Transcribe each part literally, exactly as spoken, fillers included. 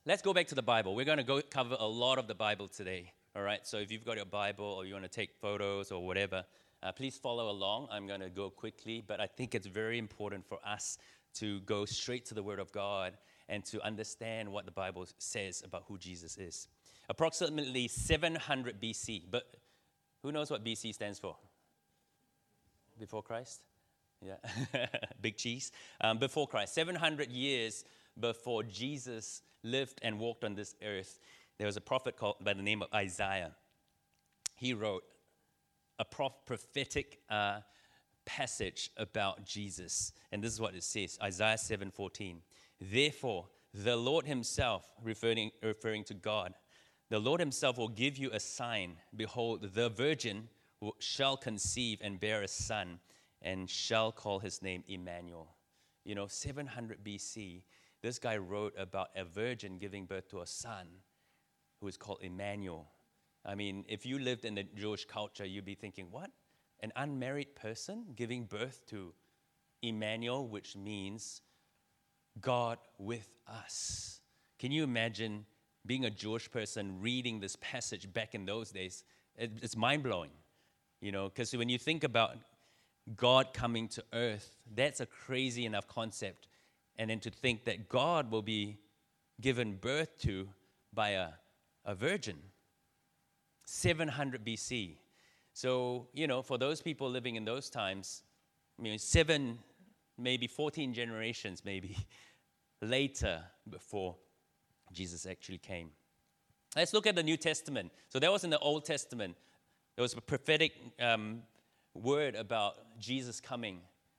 let's go back to the Bible. We're going to go cover a lot of the Bible today. All right, so if you've got your Bible or you want to take photos or whatever, uh, please follow along. I'm going to go quickly, but I think it's very important for us to go straight to the Word of God and to understand what the Bible says about who Jesus is. Approximately seven hundred B C, but who knows what B C stands for? Before Christ? Yeah, big cheese. Um, before Christ, seven hundred years before Jesus lived and walked on this earth, there was a prophet called by the name of Isaiah. He wrote a prof- prophetic uh, passage about Jesus. And this is what it says, Isaiah seven fourteen. Therefore, the Lord himself, referring, referring to God, the Lord himself will give you a sign. Behold, the virgin will, shall conceive and bear a son, and shall call his name Emmanuel. You know, seven hundred B C, this guy wrote about a virgin giving birth to a son who is called Emmanuel. I mean, if you lived in the Jewish culture, you'd be thinking, what? An unmarried person giving birth to Emmanuel, which means God with us. Can you imagine being a Jewish person reading this passage back in those days? It, it's mind-blowing, you know, because when you think about God coming to earth, that's a crazy enough concept. And then to think that God will be given birth to by a a virgin, seven hundred B C. So, you know, for those people living in those times, I mean, seven, maybe fourteen generations, maybe, later before Jesus actually came. Let's look at the New Testament. So that was in the Old Testament. There was a prophetic um, word about Jesus coming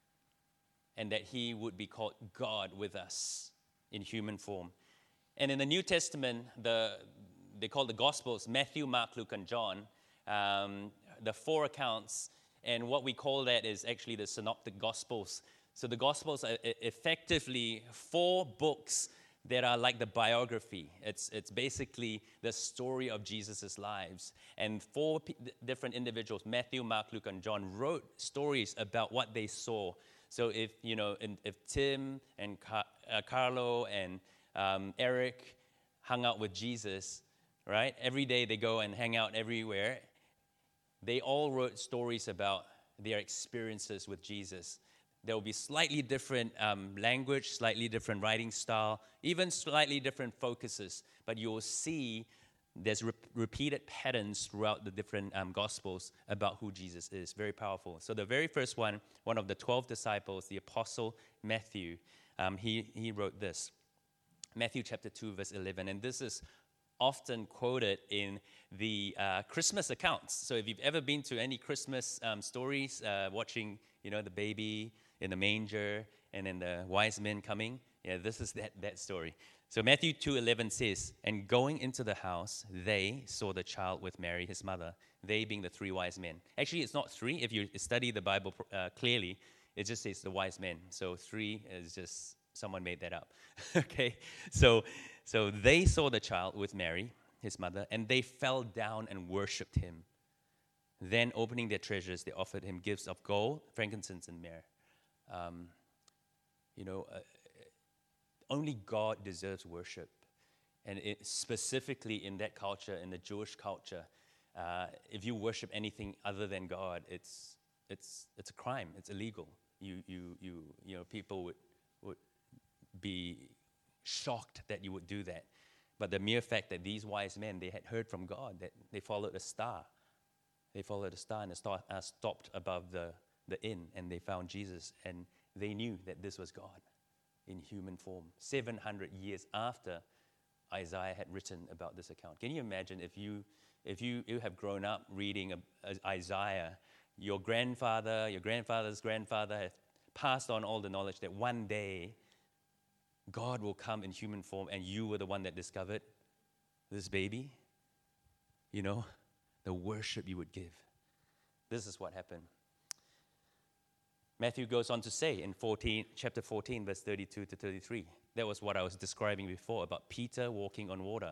and that he would be called God with us in human form. And in the New Testament, the they call the Gospels, Matthew, Mark, Luke, and John, um, the four accounts, and what we call that is actually the Synoptic Gospels. So the Gospels are effectively four books that are like the biography. It's it's basically the story of Jesus' lives. And four p- different individuals, Matthew, Mark, Luke, and John, wrote stories about what they saw. So if, you know, if Tim and Car- uh, Carlo and um, Eric hung out with Jesus, right? Every day they go and hang out everywhere. They all wrote stories about their experiences with Jesus. There will be slightly different um, language, slightly different writing style, even slightly different focuses. But you'll see there's re- repeated patterns throughout the different um, Gospels about who Jesus is. Very powerful. So the very first one, one of the twelve disciples, the Apostle Matthew, um, he, he wrote this. Matthew chapter two, verse eleven. And this is often quoted in the uh, Christmas accounts. So if you've ever been to any Christmas um, stories, uh, watching, you know, the baby in the manger and then the wise men coming, yeah, this is that, that story. So Matthew two eleven says, and going into the house, they saw the child with Mary, his mother, they being the three wise men. Actually, it's not three. If you study the Bible uh, clearly, it just says the wise men. So three is just, someone made that up. Okay, so so they saw the child with Mary, his mother, and they fell down and worshipped him. Then, opening their treasures, they offered him gifts of gold, frankincense, and myrrh. Um, you know, uh, only God deserves worship. And it, specifically in that culture, in the Jewish culture, uh, if you worship anything other than God, it's it's it's a crime. It's illegal. You you you you know, people would would be shocked that you would do that. But the mere fact that these wise men, they had heard from God, that they followed a star. They followed a star, and the star uh, stopped above the, the inn, and they found Jesus, and they knew that this was God in human form, seven hundred years after Isaiah had written about this account. Can you imagine if you if you, you have grown up reading a, a Isaiah, your grandfather, your grandfather's grandfather have passed on all the knowledge that one day God will come in human form, and you were the one that discovered this baby? You know, the worship you would give. This is what happened. Matthew goes on to say in fourteen, chapter fourteen, verse thirty-two to thirty-three. That was what I was describing before about Peter walking on water.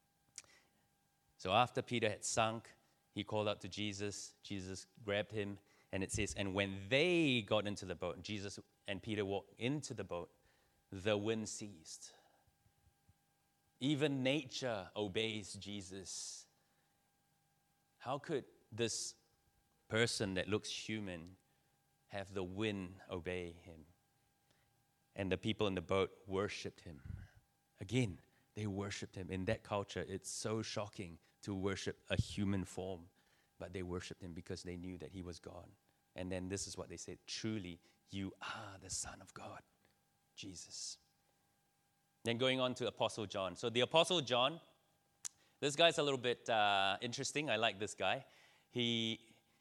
So after Peter had sunk, he called out to Jesus. Jesus grabbed him, and it says, and when they got into the boat, Jesus and Peter walked into the boat, the wind ceased. Even nature obeys Jesus. How could this person that looks human have the wind obey him? And the people in the boat worshipped him. Again, they worshipped him. In that culture, it's so shocking to worship a human form. But they worshipped him because they knew that he was God. And then this is what they said, truly, you are the Son of God, Jesus. Then going on to Apostle John. So the Apostle John, this guy's a little bit uh, interesting. I like this guy. He,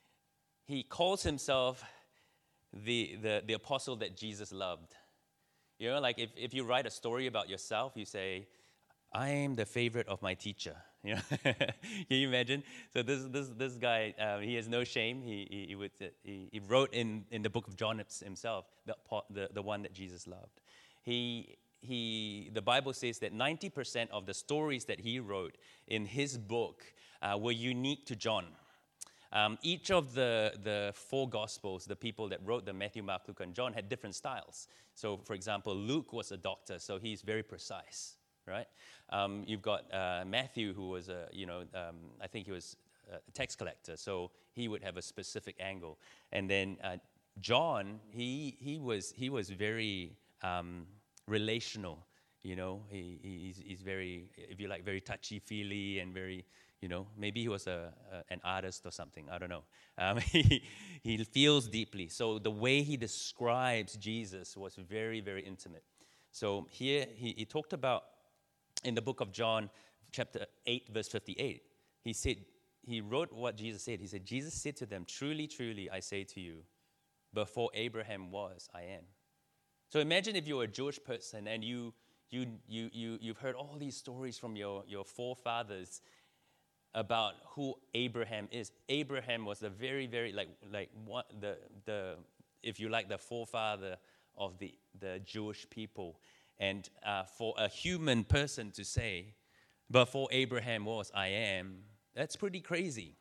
he calls himself the, the, the apostle that Jesus loved. You know, like if, if you write a story about yourself, you say, I am the favorite of my teacher. You know? Can you imagine? So this this this guy, um, he has no shame. He he, he, would, he he wrote in, in the book of John himself, the, the the one that Jesus loved. He he the Bible says that ninety percent of the stories that he wrote in his book uh, were unique to John. Um, each of the, the four Gospels, the people that wrote them, Matthew, Mark, Luke, and John, had different styles. So, for example, Luke was a doctor, so he's very precise, right? Um, you've got uh, Matthew, who was a, you know, um, I think he was a tax collector, so he would have a specific angle. And then uh, John, he he was he was very um, relational, you know. He he's, he's very, if you like, very touchy-feely and very. You know, maybe he was a, a an artist or something. I don't know. Um, he, he feels deeply. So the way he describes Jesus was very, very intimate. So here he, he talked about, in the book of John, chapter eight, verse fifty-eight, he said, he wrote what Jesus said. He said, Jesus said to them, truly, truly, I say to you, before Abraham was, I am. So imagine if you're a Jewish person and you, you, you, you, you've heard all these stories from your, your forefathers about who Abraham is. Abraham was the very, very, like, like what the, the, if you like, the forefather of the, the Jewish people. And uh, for a human person to say, before Abraham was, I am, that's pretty crazy.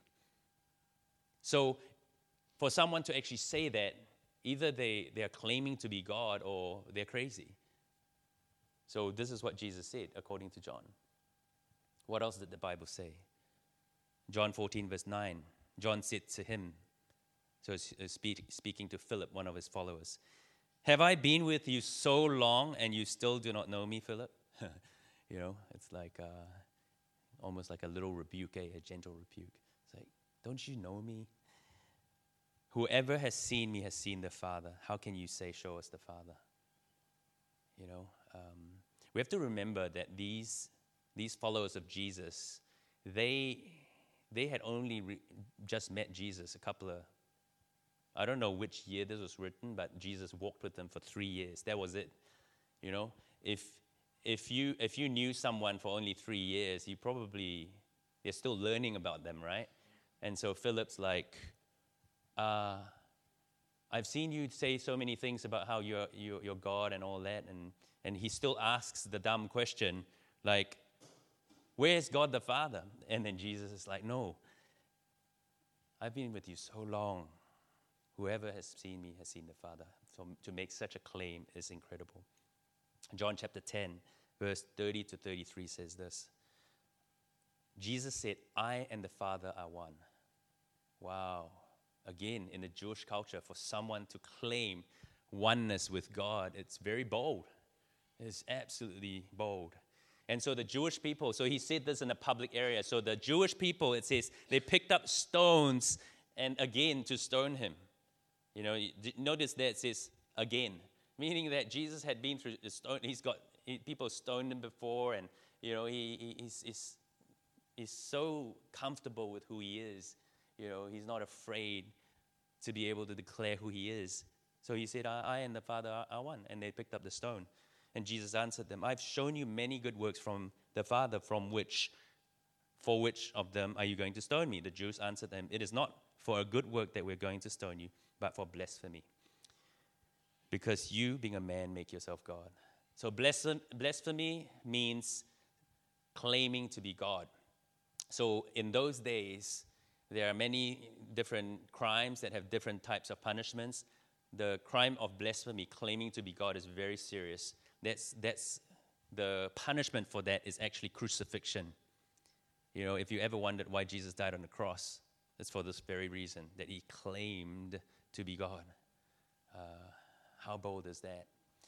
So for someone to actually say that, either they, they're claiming to be God or they're crazy. So this is what Jesus said, according to John. What else did the Bible say? John fourteen, verse nine, John said to him, so speak, speaking to Philip, one of his followers, have I been with you so long and you still do not know me, Philip? You know, it's like uh, almost like a little rebuke, eh? A gentle rebuke. It's like, don't you know me? Whoever has seen me has seen the Father. How can you say, show us the Father? You know, um, we have to remember that these these followers of Jesus, they... They had only re- just met Jesus a couple of, I don't know which year this was written, but Jesus walked with them for three years. That was it. You know, if if you if you knew someone for only three years, you probably, you're still learning about them, right? And so Philip's like, uh, I've seen you say so many things about how you're, you're, you're God and all that, and, and he still asks the dumb question, like, where's God the Father? And then Jesus is like, no, I've been with you so long. Whoever has seen me has seen the Father. So to make such a claim is incredible. John chapter ten, verse thirty to thirty-three says this. Jesus said, I and the Father are one. Wow. Again, in the Jewish culture, for someone to claim oneness with God, it's very bold. It's absolutely bold. And so the Jewish people, so he said this in a public area. So the Jewish people, it says, they picked up stones and again to stone him. You know, notice that it says again, meaning that Jesus had been through the stone. He's got he, people stoned him before, and you know he, he he's, he's he's so comfortable with who he is. You know, he's not afraid to be able to declare who he is. So he said, I, I and the Father are, are one, and they picked up the stone. And Jesus answered them, I've shown you many good works from the Father, from which, for which of them are you going to stone me? The Jews answered them, it is not for a good work that we're going to stone you, but for blasphemy. Because you, being a man, make yourself God. So blasphemy means claiming to be God. So in those days, there are many different crimes that have different types of punishments. The crime of blasphemy, claiming to be God, is very serious. That's that's the punishment for that is actually crucifixion. You know, if you ever wondered why Jesus died on the cross, it's for this very reason, that he claimed to be God. Uh, how bold is that?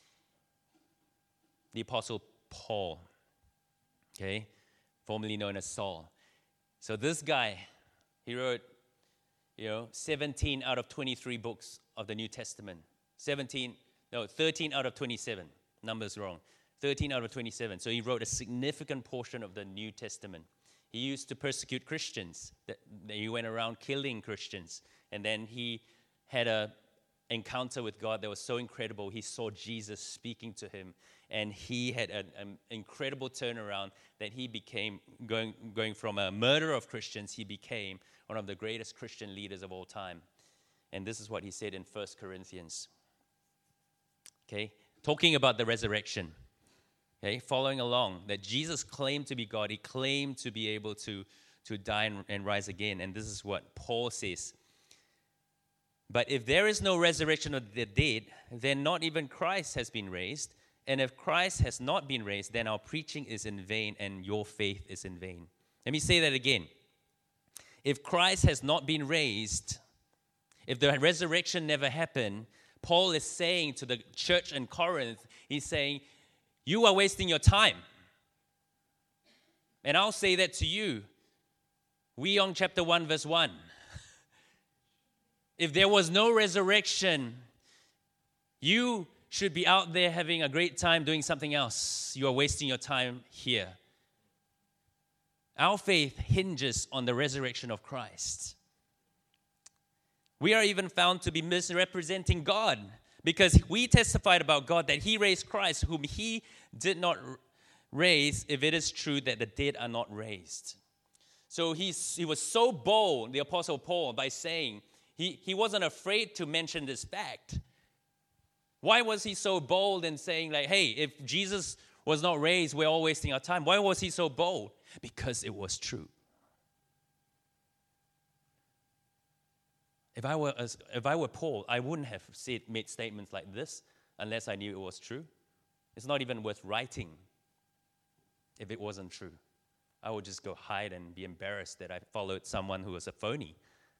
The Apostle Paul, okay, formerly known as Saul. So this guy, he wrote, you know, seventeen out of twenty-three books of the New Testament. seventeen, no, thirteen out of twenty-seven. Number's wrong. thirteen out of twenty-seven. So he wrote a significant portion of the New Testament. He used to persecute Christians. He went around killing Christians. And then he had an encounter with God that was so incredible. He saw Jesus speaking to him. And he had an, an incredible turnaround that he became, going, going from a murderer of Christians, he became one of the greatest Christian leaders of all time. And this is what he said in First Corinthians. Okay, talking about the resurrection. Okay, following along, that Jesus claimed to be God. He claimed to be able to, to die and, and rise again. And this is what Paul says. But if there is no resurrection of the dead, then not even Christ has been raised. And if Christ has not been raised, then our preaching is in vain and your faith is in vain. Let me say that again. If Christ has not been raised, if the resurrection never happened, Paul is saying to the church in Corinth, he's saying, you are wasting your time. And I'll say that to you. Wee Ong chapter one, verse one. If there was no resurrection, you should be out there having a great time doing something else. You are wasting your time here. Our faith hinges on the resurrection of Christ. We are even found to be misrepresenting God, because we testified about God that he raised Christ, whom he did not raise, if it is true that the dead are not raised. So he's, he was so bold, the Apostle Paul, by saying, he, he wasn't afraid to mention this fact. Why was he so bold in saying, like, hey, if Jesus was not raised, we're all wasting our time? Why was he so bold? Because it was true. If I were if I were Paul, I wouldn't have said, made statements like this unless I knew it was true. It's not even worth writing if it wasn't true. I would just go hide and be embarrassed that I followed someone who was a phony.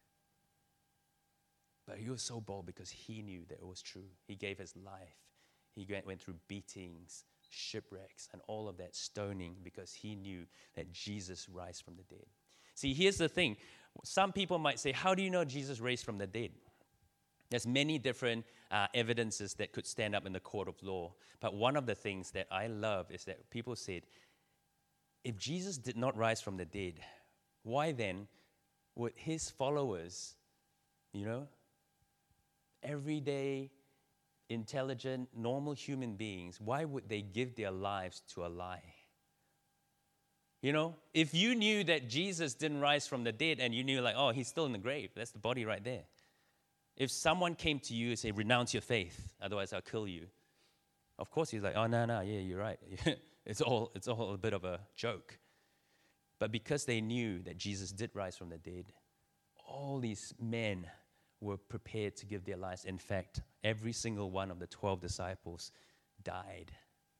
But he was so bold because he knew that it was true. He gave his life. He went through beatings, shipwrecks, and all of that, stoning, because he knew that Jesus rose from the dead. See, here's the thing. Some people might say, how do you know Jesus raised from the dead? There's many different uh, evidences that could stand up in the court of law. But one of the things that I love is that people said, if Jesus did not rise from the dead, why then would his followers, you know, everyday, intelligent, normal human beings, why would they give their lives to a lie? You know, if you knew that Jesus didn't rise from the dead and you knew like, oh, he's still in the grave, that's the body right there. If someone came to you and said, renounce your faith, otherwise I'll kill you. Of course he's like, oh, no, no, yeah, you're right. it's all it's all a bit of a joke. But because they knew that Jesus did rise from the dead, all these men were prepared to give their lives. In fact, every single one of the twelve disciples died.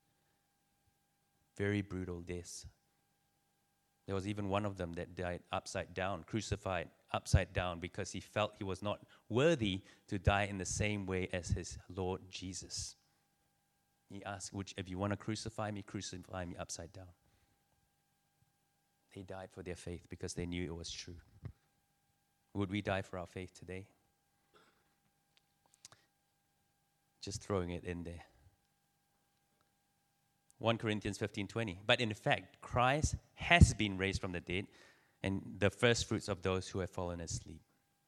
Very brutal deaths. There was even one of them that died upside down, crucified upside down, because he felt he was not worthy to die in the same way as his Lord Jesus. He asked, Which, if you want to crucify me, crucify me upside down. They died for their faith because they knew it was true. Would we die for our faith today? Just throwing it in there. First Corinthians fifteen twenty. But in fact, Christ has been raised from the dead, and the first fruits of those who have fallen asleep.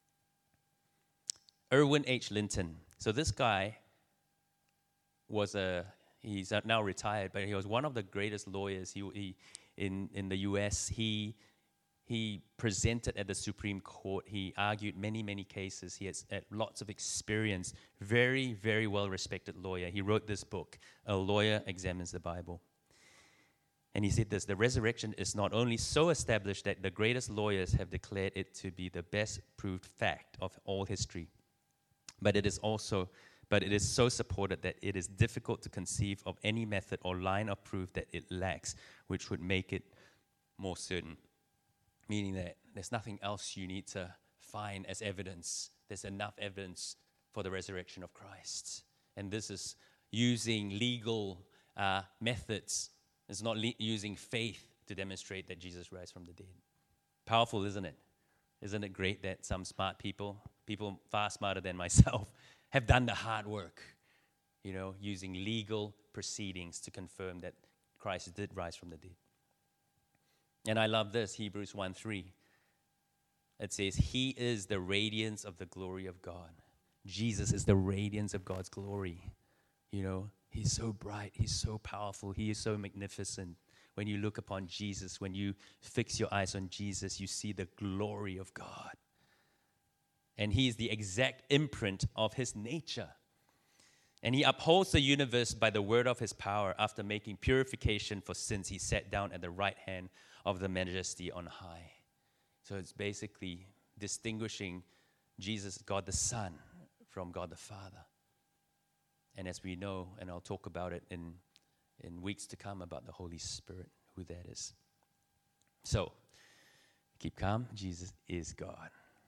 Erwin H. Linton. So this guy was a, he's now retired, but he was one of the greatest lawyers he, he in, in the U S. He He presented at the Supreme Court. He argued many, many cases. He has had lots of experience. Very, very well-respected lawyer. He wrote this book, A Lawyer Examines the Bible. And he said this, the resurrection is not only so established that the greatest lawyers have declared it to be the best proved fact of all history, but it is also, but it is so supported that it is difficult to conceive of any method or line of proof that it lacks, which would make it more certain. Meaning that there's nothing else you need to find as evidence. There's enough evidence for the resurrection of Christ. And this is using legal uh, methods. It's not le- using faith to demonstrate that Jesus rose from the dead. Powerful, isn't it? Isn't it great that some smart people, people far smarter than myself, have done the hard work, you know, using legal proceedings to confirm that Christ did rise from the dead. And I love this, Hebrews one three. It says, He is the radiance of the glory of God. Jesus is the radiance of God's glory. You know, He's so bright, He's so powerful, He is so magnificent. When you look upon Jesus, when you fix your eyes on Jesus, you see the glory of God. And He is the exact imprint of His nature. And He upholds the universe by the word of His power. After making purification for sins, He sat down at the right hand of the majesty on high. So it's basically distinguishing Jesus, God the Son, from God the Father. And as we know, and I'll talk about it in, in weeks to come, about the Holy Spirit, who that is. So, keep calm. Jesus is God.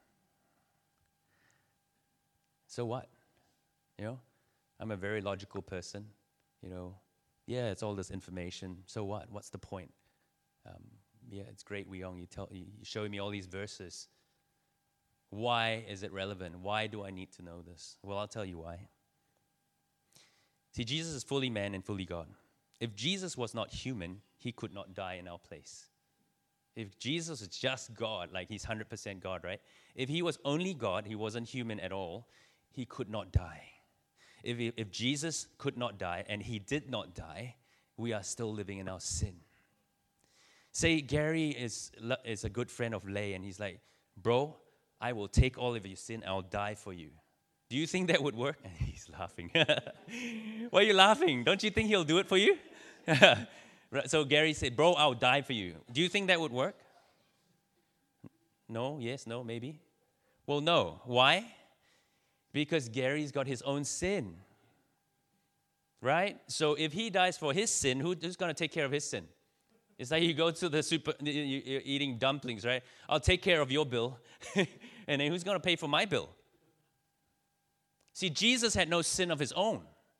So what? You know, I'm a very logical person. You know, yeah, it's all this information. So what? What's the point? Um, yeah, it's great, Wee Yong. You tell, you showing me all these verses. Why is it relevant? Why do I need to know this? Well, I'll tell you why. See, Jesus is fully man and fully God. If Jesus was not human, He could not die in our place. If Jesus is just God, like He's one hundred percent God, right? If He was only God, He wasn't human at all, He could not die. If, if Jesus could not die and He did not die, we are still living in our sin. Say Gary is, is a good friend of Lay, and he's like, bro, I will take all of your sin, I'll die for you. Do you think that would work? And he's laughing. Why are you laughing? Don't you think he'll do it for you? So Gary said, bro, I'll die for you. Do you think that would work? No, yes, no, maybe. Well, no. Why? Because Gary's got his own sin. Right? So if he dies for his sin, who, who's going to take care of his sin? It's like you go to the super, you're eating dumplings, right? I'll take care of your bill. And then who's going to pay for my bill? See, Jesus had no sin of His own.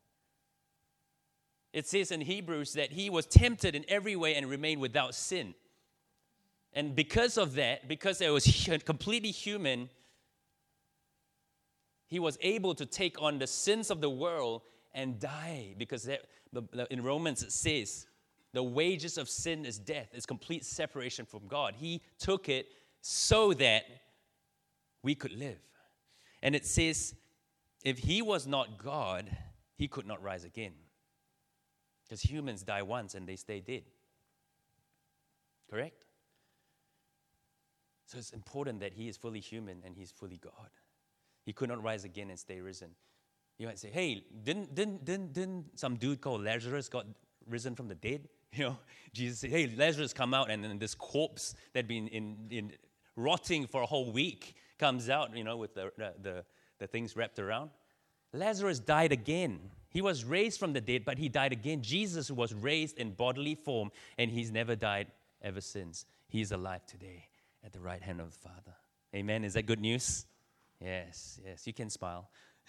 It says in Hebrews that He was tempted in every way and remained without sin. And because of that, because it was completely human, He was able to take on the sins of the world and die. Because that, in Romans it says, the wages of sin is death. It's complete separation from God. He took it so that we could live. And it says, if He was not God, He could not rise again. Because humans die once and they stay dead. Correct? So it's important that He is fully human and He's fully God. He could not rise again and stay risen. You might say, hey, didn't, didn't, didn't, didn't some dude called Lazarus got risen from the dead? You know, Jesus said, hey, Lazarus come out, and then this corpse that had been in, in rotting for a whole week comes out, you know, with the, the, the things wrapped around. Lazarus died again. He was raised from the dead, but he died again. Jesus was raised in bodily form, and He's never died ever since. He's alive today at the right hand of the Father. Amen. Is that good news? Yes, yes. You can smile.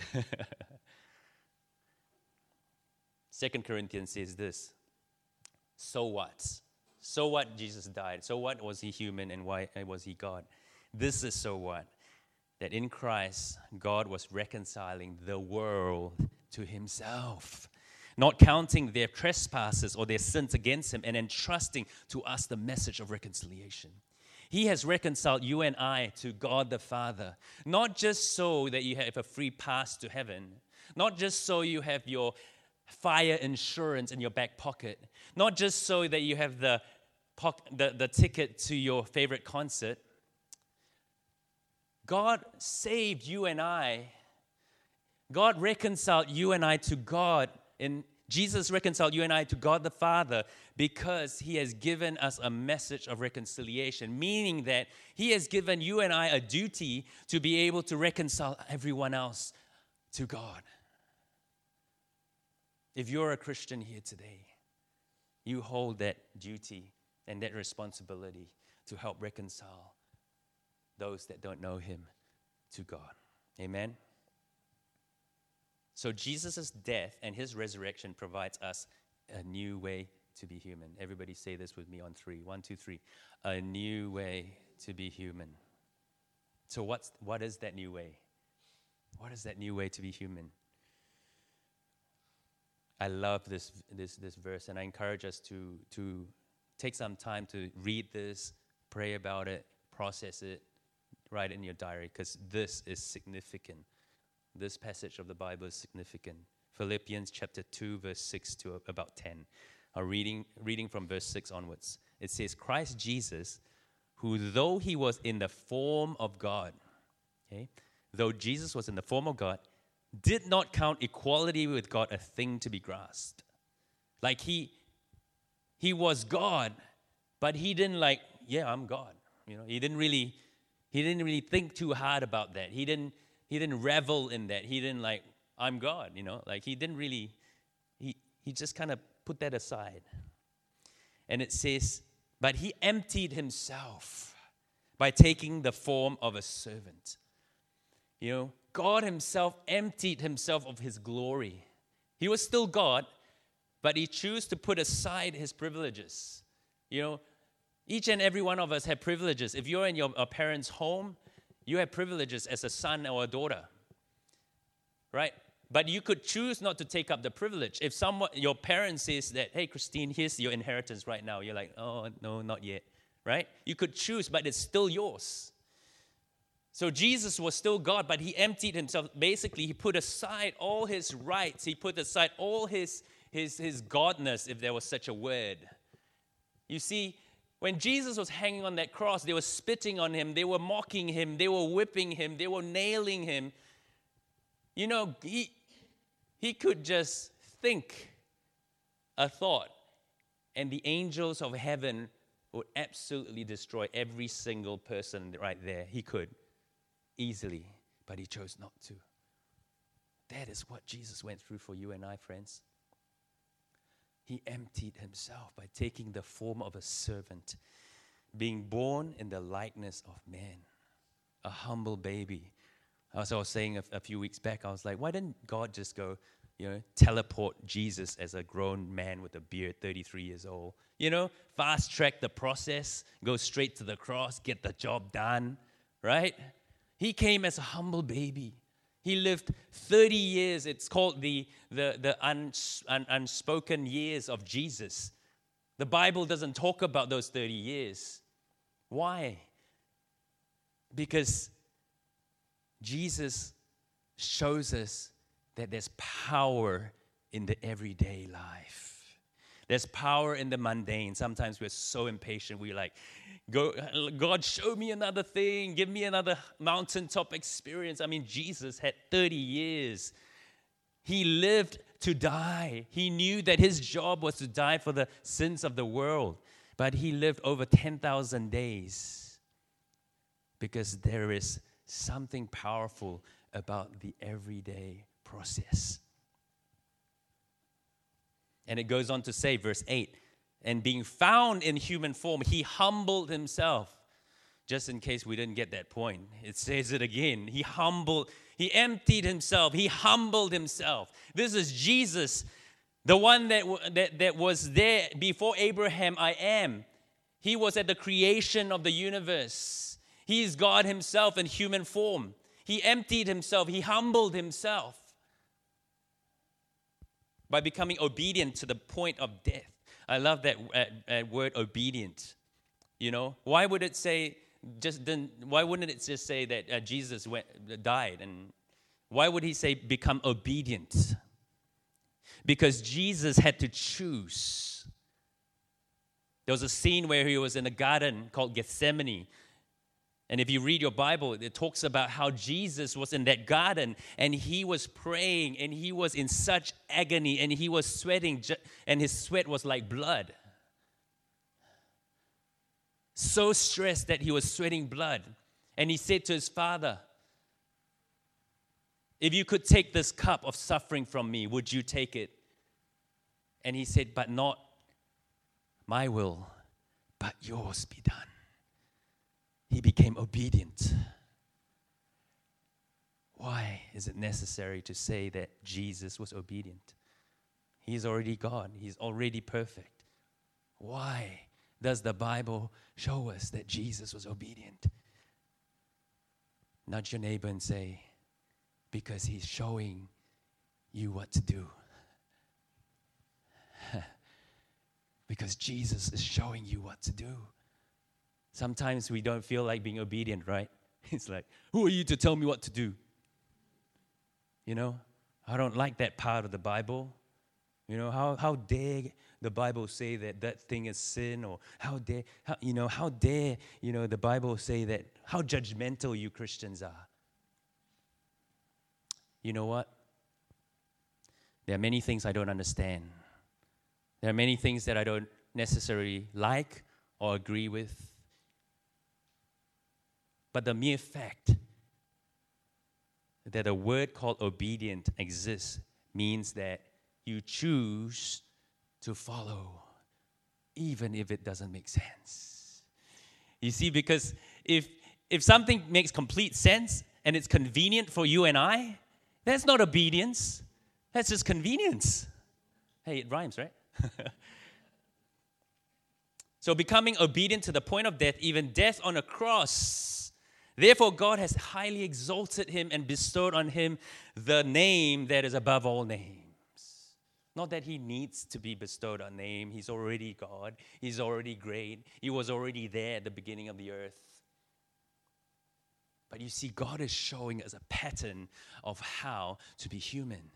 Second Corinthians says this. So what? So what Jesus died? So what was He human and why was He God? This is so what? That in Christ, God was reconciling the world to Himself, not counting their trespasses or their sins against Him, and entrusting to us the message of reconciliation. He has reconciled you and I to God the Father, not just so that you have a free pass to heaven, not just so you have your fire insurance in your back pocket, not just so that you have the, the, the ticket to your favorite concert. God saved you and I. God reconciled you and I to God. And Jesus reconciled you and I to God the Father because He has given us a message of reconciliation, meaning that He has given you and I a duty to be able to reconcile everyone else to God. If you're a Christian here today, you hold that duty and that responsibility to help reconcile those that don't know him to God. Amen? So Jesus' death and his resurrection provides us a new way to be human. Everybody say this with me on three. One, two, three. A new way to be human. So what's what is that new way? What is that new way to be human? I love this this this verse, and I encourage us to to take some time to read this, pray about it, process it, write it in your diary, because this is significant. This passage of the Bible is significant. Philippians chapter two, verse six to about ten. I'm reading, reading from verse six onwards. It says, Christ Jesus, who though he was in the form of God, okay, though Jesus was in the form of God, did not count equality with God a thing to be grasped. Like he, he was God, but he didn't like, yeah, I'm God. You know, he didn't really, he didn't really think too hard about that. He didn't, he didn't revel in that. He didn't like, I'm God. You know, like he didn't really, he he just kind of put that aside. And it says, but he emptied himself by taking the form of a servant. You know, God himself emptied himself of his glory. He was still God, but he chose to put aside his privileges. You know, each and every one of us have privileges. If you're in your a parents' home, you have privileges as a son or a daughter, right? But you could choose not to take up the privilege. If someone, your parent says that, hey, Christine, here's your inheritance right now. You're like, oh, no, not yet, right? You could choose, but it's still yours. So Jesus was still God, but he emptied himself. Basically, he put aside all his rights. He put aside all his, his, his godness, if there was such a word. You see, when Jesus was hanging on that cross, they were spitting on him. They were mocking him. They were whipping him. They were nailing him. You know, he, he could just think a thought, and the angels of heaven would absolutely destroy every single person right there. He could easily, but he chose not to. That is what Jesus went through for you and I, friends. He emptied himself by taking the form of a servant, being born in the likeness of man, a humble baby. As I was saying a, a few weeks back, I was like, why didn't God just go, you know, teleport Jesus as a grown man with a beard, thirty-three years old? You know, fast track the process, go straight to the cross, get the job done, right? He came as a humble baby. He lived thirty years. It's called the, the, the uns, un, unspoken years of Jesus. The Bible doesn't talk about those thirty years. Why? Because Jesus shows us that there's power in the everyday life. There's power in the mundane. Sometimes we're so impatient. We're like, Go, God, show me another thing. Give me another mountaintop experience. I mean, Jesus had thirty years. He lived to die. He knew that his job was to die for the sins of the world. But he lived over ten thousand days because there is something powerful about the everyday process. And it goes on to say, verse eight, and being found in human form, he humbled himself. Just in case we didn't get that point, it says it again. He humbled, he emptied himself, he humbled himself. This is Jesus, the one that, that, that was there before Abraham, I am. He was at the creation of the universe. He is God himself in human form. He emptied himself. He humbled himself by becoming obedient to the point of death. I love that uh, uh, word obedient. You know, why would it say just then? Why wouldn't it just say that uh, Jesus went, died? And why would he say become obedient? Because Jesus had to choose. There was a scene where he was in a garden called Gethsemane. And if you read your Bible, it talks about how Jesus was in that garden and he was praying and he was in such agony and he was sweating and his sweat was like blood. So stressed that he was sweating blood. And he said to his Father, if you could take this cup of suffering from me, would you take it? And he said, but not my will, but yours be done. He became obedient. Why is it necessary to say that Jesus was obedient? He's already God. He's already perfect. Why does the Bible show us that Jesus was obedient? Nudge your neighbor and say, because he's showing you what to do. Because Jesus is showing you what to do. Sometimes we don't feel like being obedient, right? It's like, who are you to tell me what to do? You know, I don't like that part of the Bible. You know, how, how dare the Bible say that that thing is sin? Or how dare, how, you know, how dare, you know, the Bible say that, how judgmental you Christians are. You know what? There are many things I don't understand. There are many things that I don't necessarily like or agree with. But the mere fact that a word called obedient exists means that you choose to follow, even if it doesn't make sense. You see, because if if something makes complete sense and it's convenient for you and I, that's not obedience. That's just convenience. Hey, it rhymes, right? So becoming obedient to the point of death, even death on a cross. Therefore, God has highly exalted him and bestowed on him the name that is above all names. Not that he needs to be bestowed a name. He's already God. He's already great. He was already there at the beginning of the earth. But you see, God is showing us a pattern of how to be human.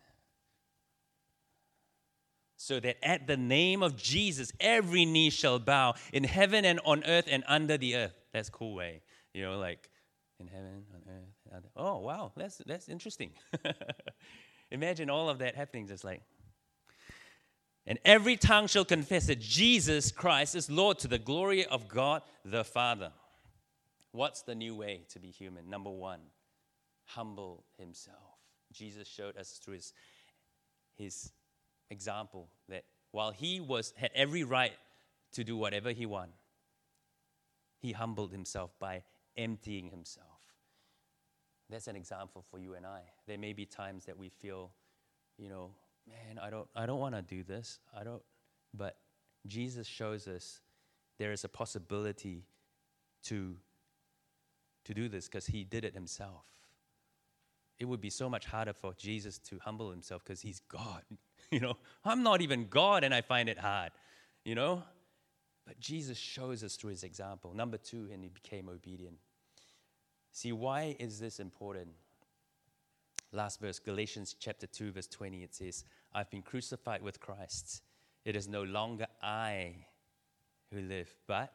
So that at the name of Jesus, every knee shall bow in heaven and on earth and under the earth. That's cool way. You know, like in heaven, on earth. And under. Oh, wow. That's, that's interesting. Imagine all of that happening just like. And every tongue shall confess that Jesus Christ is Lord to the glory of God the Father. What's the new way to be human? Number one, humble himself. Jesus showed us through his, his example that while he was had every right to do whatever he wanted, he humbled himself by emptying himself. That's an example for you and I. There may be times that we feel, you know, man, I don't I don't want to do this. I don't but Jesus shows us there is a possibility to to do this because he did it himself. It would be so much harder for Jesus to humble himself because he's God. You know, I'm not even God and I find it hard, you know. But Jesus shows us through his example. Number two, and he became obedient. See, why is this important? Last verse, Galatians chapter two, verse twenty, it says, I've been crucified with Christ. It is no longer I who live, but,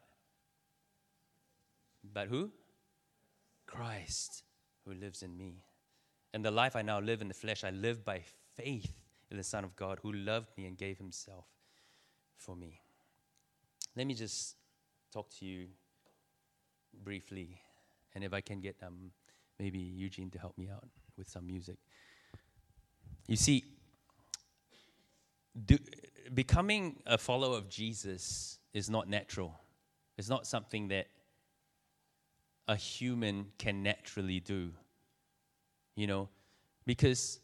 but who? Christ who lives in me. And the life I now live in the flesh, I live by faith in the Son of God who loved me and gave himself for me. Let me just talk to you briefly. And if I can get um, maybe Eugene to help me out with some music. You see, do, becoming a follower of Jesus is not natural. It's not something that a human can naturally do. You know, because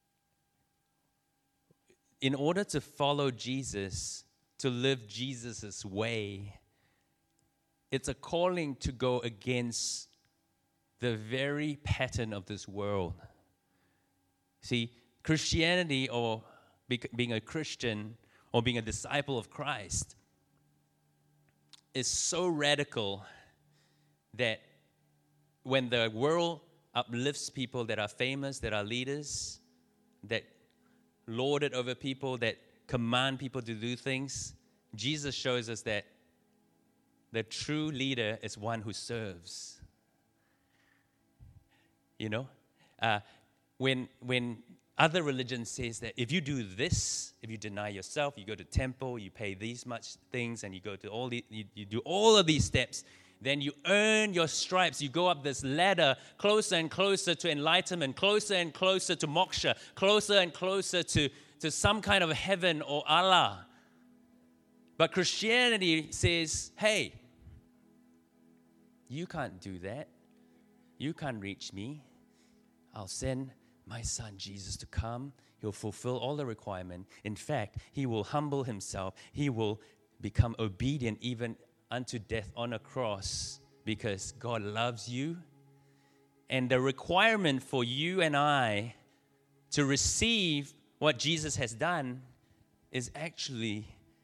in order to follow Jesus, to live Jesus' way, it's a calling to go against the very pattern of this world. See, Christianity or be, being a Christian or being a disciple of Christ is so radical that when the world uplifts people that are famous, that are leaders, that lord it over people, that command people to do things, Jesus shows us that the true leader is one who serves. You know, uh, when when other religions says that if you do this, if you deny yourself, you go to temple, you pay these much things, and you go to all the, you, you do all of these steps, then you earn your stripes. You go up this ladder closer and closer to enlightenment, closer and closer to moksha, closer and closer to, to some kind of heaven or Allah. But Christianity says, hey, you can't do that. You can't reach me. I'll send my son Jesus to come. He'll fulfill all the requirement. In fact, he will humble himself. He will become obedient even unto death on a cross because God loves you. And the requirement for you and I to receive what Jesus has done is actually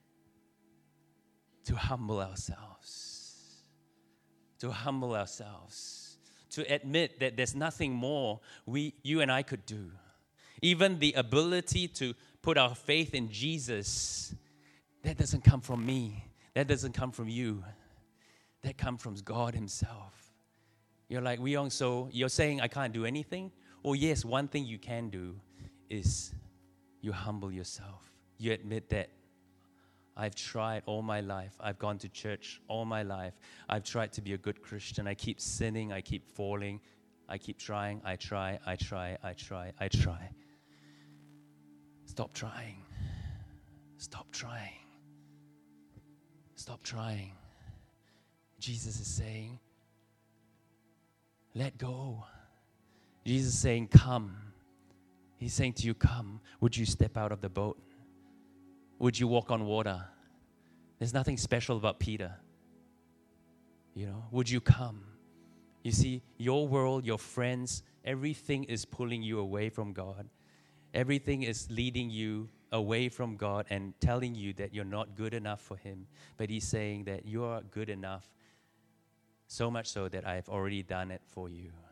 to humble ourselves. To humble ourselves. To admit that there's nothing more we, you and I could do. Even the ability to put our faith in Jesus, that doesn't come from me. That doesn't come from you. That comes from God himself. You're like, Wee Yong, so you're saying I can't do anything? Oh yes, one thing you can do is you humble yourself. You admit that I've tried all my life. I've gone to church all my life. I've tried to be a good Christian. I keep sinning. I keep falling. I keep trying. I try. I try. I try. I try. Stop trying. Stop trying. Stop trying. Jesus is saying, let go. Jesus is saying, come. He's saying to you, come. Would you step out of the boat? Would you walk on water? There's nothing special about Peter. You know, would you come? You see, your world, your friends, everything is pulling you away from God. Everything is leading you away from God and telling you that you're not good enough for him. But he's saying that you are good enough, so much so that I've already done it for you.